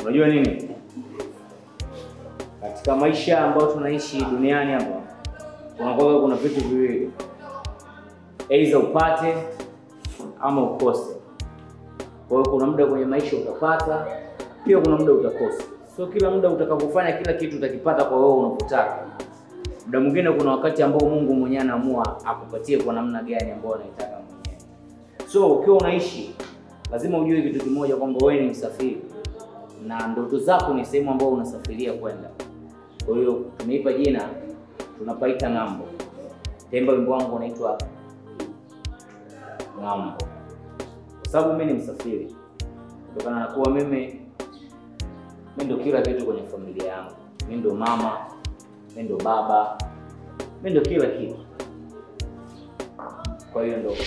Unajua nini? Katika maisha ambayo tunaishi duniani hapa, kuna vitu viwili. Aidha upate ama ukose. Kwa hiyo kuna muda kwenye maisha utapata, pia kuna muda utakosa. Sio kila muda utakapofanya kila kitu utakipata kwa wewe unapotaka. Muda mwingine kuna wakati ambao Mungu mwenyewe anaamua akupatie kwa namna gani ambayo anaitaka mwenyewe. So ukiwa unaishi, lazima ujue kitu kimoja kwamba wewe ni msafiri na ndoto zako ni sehemu ambayo unasafiria kwenda. Kwa hiyo tumeipa jina, tunapaita Ng'ambo. Temba wimbo wangu unaitwa Ng'ambo. Kwa sababu mimi ni msafiri. Kutokana na kuwa mimi ndio kila kitu kwenye familia yangu. Mimi ndio mama, mimi ndio baba, mimi ndio kila kitu. Kwa hiyo ndio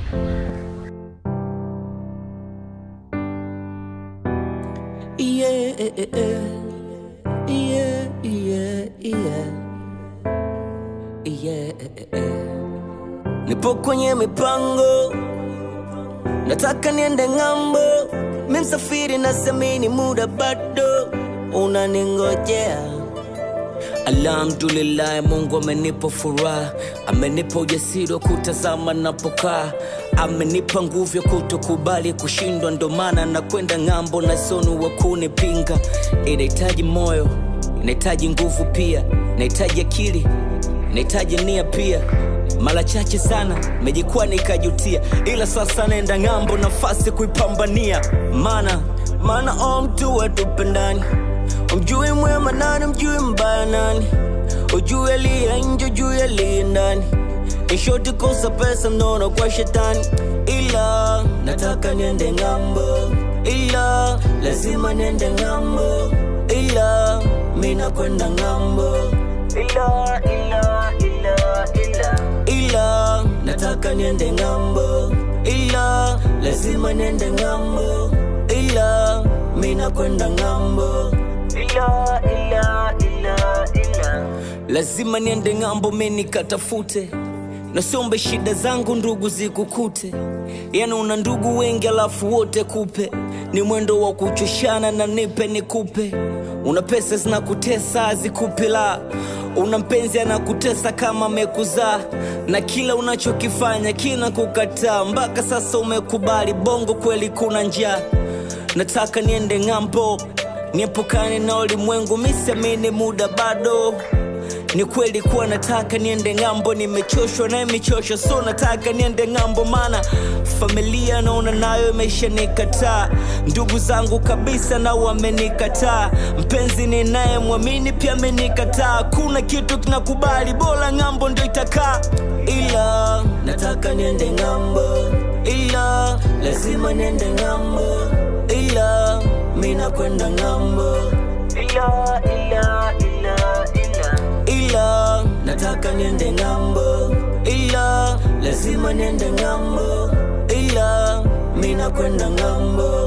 Nipo kwenye mipango, nataka niende ng'ambo. Mimi msafiri na semini muda bado unaningojea. Alhamdulillah, Mungu amenipa furaha, amenipa ujasiri kutazama napokaa, amenipa nguvu ya kutokubali kushindwa. Ndo maana nakwenda ng'ambo na sonu wa kunipinga. Inahitaji moyo, inahitaji nguvu pia, inahitaji akili, inahitaji nia pia. Mara chache sana nimejikuwa nikajutia, ila sasa naenda ng'ambo nafasi kuipambania. Maana mtu watupendani, umjui mwema nani, umjui mbaya nani, ujui aliye nje, ujui aliye ndani. Nishoti kosa pesa mnono kwa shetani, ila nataka niende ng'ambo, ila lazima niende ng'ambo, ila mina kwenda ng'ambo, ila nataka niende ng'ambo, ila lazima niende ng'ambo, ila mina kwenda ng'ambo, ila lazima niende ng'ambo, mimi nikatafute. Nasiombe shida zangu ndugu zikukute. Yani una ndugu wengi alafu wote kupe. Ni mwendo wa kuchoshana na nipe nikupe. Una pesa zinakutesa zikupila. Una mpenzi anakutesa kama amekuzaa, na kila unachokifanya kina kukataa. Mpaka sasa umekubali bongo kweli kuna njaa. Nataka niende ng'ambo, niepukane na ulimwengu, misiamini muda bado. Ni kweli kuwa nataka niende ng'ambo, nimechoshwa na michosho, so nataka niende ng'ambo. Maana familia naona nayo imeshanikataa, ndugu zangu kabisa na wamenikataa, mpenzi ninaye muamini pia amenikataa. Kuna kitu kinakubali, bora ng'ambo ndio itakaa. Ila nataka niende ng'ambo, ila lazima niende ng'ambo, ila mina kwenda ng'ambo, ila nataka niende ng'ambo, ila lazima niende ng'ambo, ila mina kwenda ng'ambo.